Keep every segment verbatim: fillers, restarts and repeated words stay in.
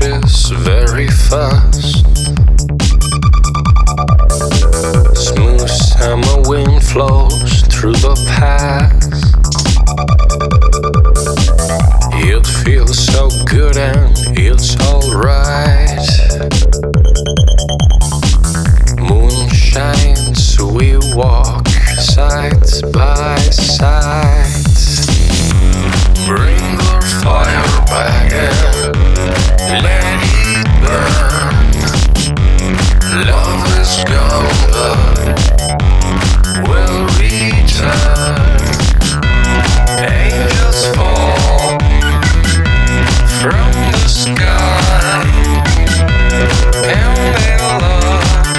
is very fast. Smooth summer wind flows through the past. It feels so good and it's alright. Moon shines, we walk side by side. Bring the fire back and let it burn. Love is gone, but will return. Angels fall from the sky, and they love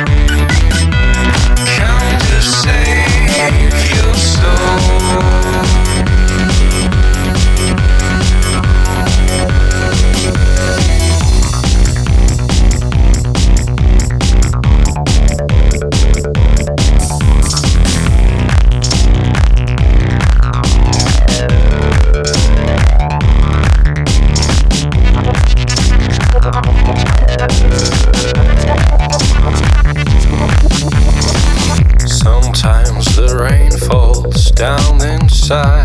come to save your soul. Sometimes the rain falls down inside.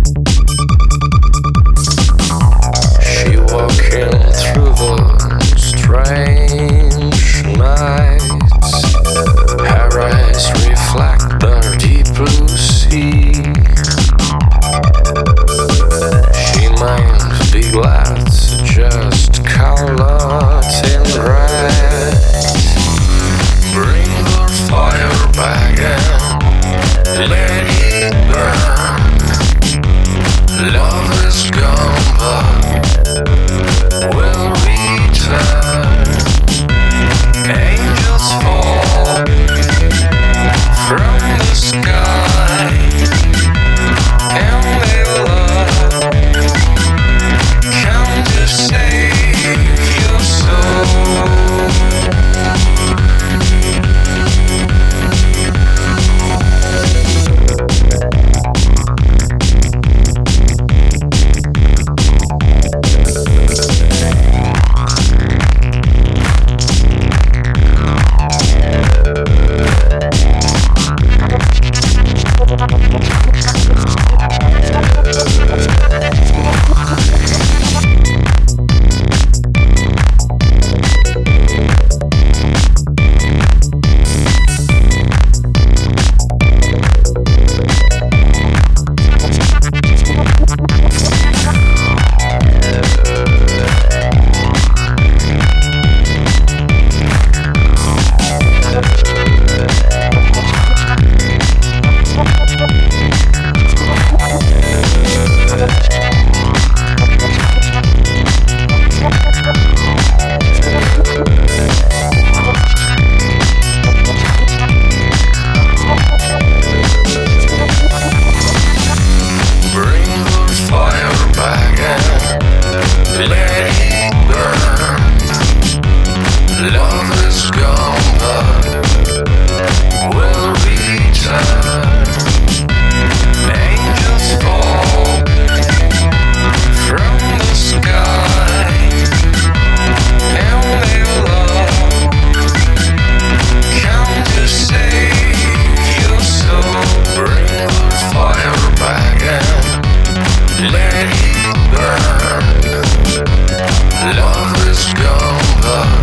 She walking through the strange nights. Her eyes reflect the deep blue sea. She might be glad just colored in red. Bring the fire back and let it burn. Love is gone, but will return. Angels fall from the sky, and they love come to save your soul. Let it burn. Love is gone.